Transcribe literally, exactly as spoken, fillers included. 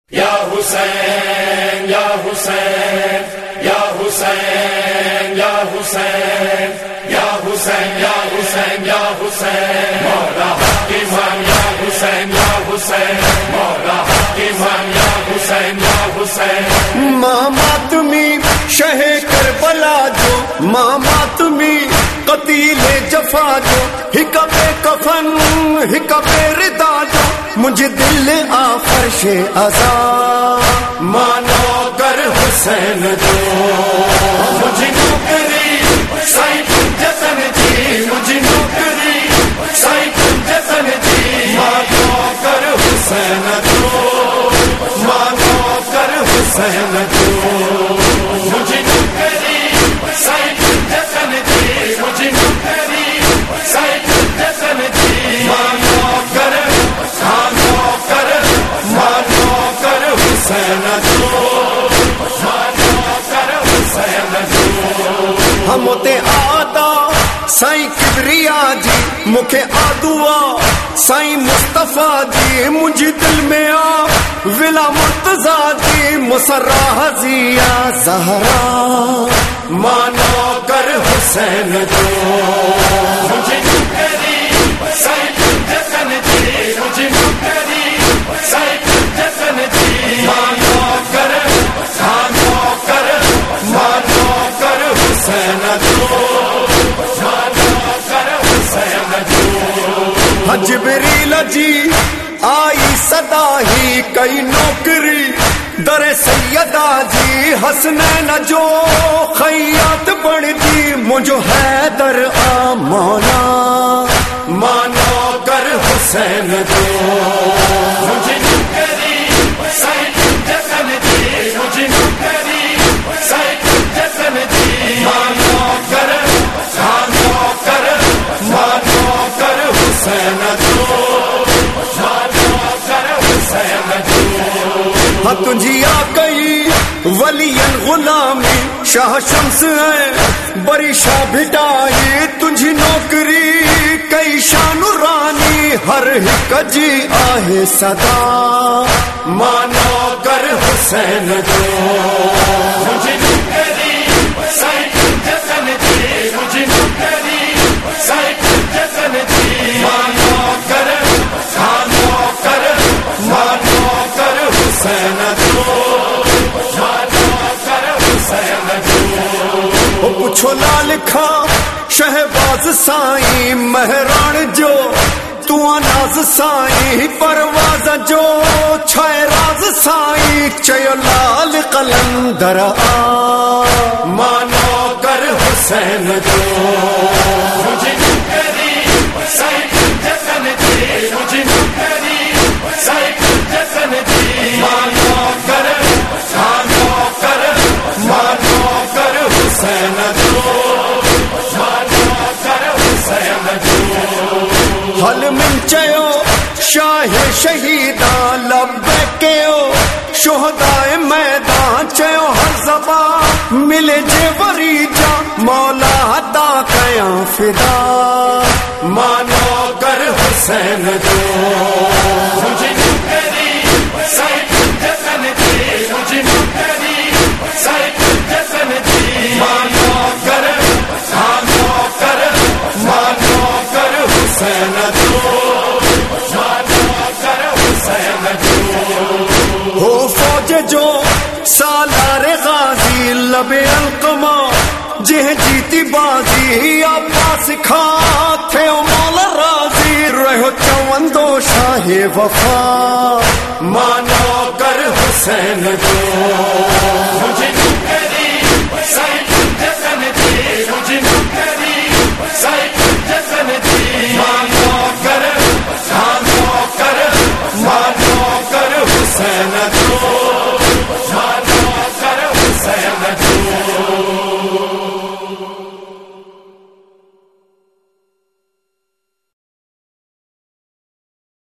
یا حسین یا حسین یا حسین یا حسین یا حسین یا حسین یا حسین مولا حکیم یا حسین یا حسین مولا حکیم یا حسین یا حسین ماں ماتمی شہ کربلا جو ماں ماتمی قتیل جفا جو ہکا پہ کفن ہکا پہ ردا جو مجھے دل آ فرش ازا مانو کر حسین جو مجھے نوکری سائی جتن جی مجھے نوکری سائی جتن جی مانو کر حسین جو مانو کر حسین جو مجھے نوکری سائی جتن جی مجھے نوکری سائی جتن جی مانو کر مانو کر مانو کر حسین جو مانو کر حسین جو ہم تے آدا سائیں کبریا جی مکھے آدوا سائیں مصطفیٰ جی مجھے دل میں آ ولا مرتضیٰ جی مسرح زیا زہرا مانو کر حسین جو مجھے نوکری سائی جتن جی مجھے نوکری سائی جتن جی مانو کر مانو کر مانو کر حسین جو مانو کر حسین جو جبریل جی آئی صدا ہی کئی نوکری در سیدہ جی حسنین جو خیات بڑھ دی مجھو حیدر آ مولا مانو کر حسین جو مجھے نوکری سائی جتن جی مجھے نوکری سائی جتن جی مانو کر مانو کر مانو کر حسین جو مانو کر حسین جو ہاں تجھی آ گئی ولی غلامی شاہ شمس ہے بری شاہ بھٹائی تجھی نوکری کئی شان رانی ہر ہک جی آہے صدا مانو کر حسین جو مجھے نوکری سائی جتن جی مجھے نوکری سائی جتن جی مانو کر مانو کر مانو کر حسین جو مانو کر حسین جو پوچھو لال کھا شہباز سائیں مہران جو تو ناز سائیں پرواز جو چھائے راز سائیں چیو لال قلندر آ مانو کر حسین جو مجھے نوکری سائی جتن جی مجھے نوکری سائی جتن جی مانو کر مانو کر مانو کر حسین جو مانو کر حسین جو حل من چیو شاہ شہیدان لبکیو شہدائے میدان چیو ہر زبان ملے جے وری جا مولا عطا کیا فدا مانو کر حسین جو مجھے نوکری سائی جتن جی مجھے نوکری سائی جتن جی مانو کر مانو کر مانو کر حسین جو مانو کر حسین جو ہو فوج جو سالار غازی لب القما جہ جیتی بازی عباس کھا تھے مولا راضی رہو چوندو شاہ وفا مانو کر حسین جو